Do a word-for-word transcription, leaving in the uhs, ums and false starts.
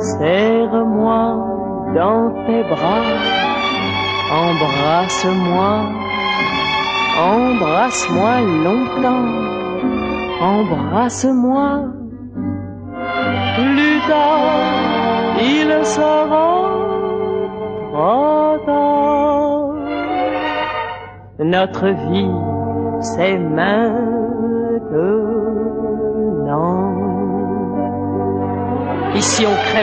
Serre-moi dans tes bras, embrasse-moi, embrasse-moi longtemps, embrasse-moi. Plus tard, il sera trop tard. Notre vie, c'est maintenant. Ici on crève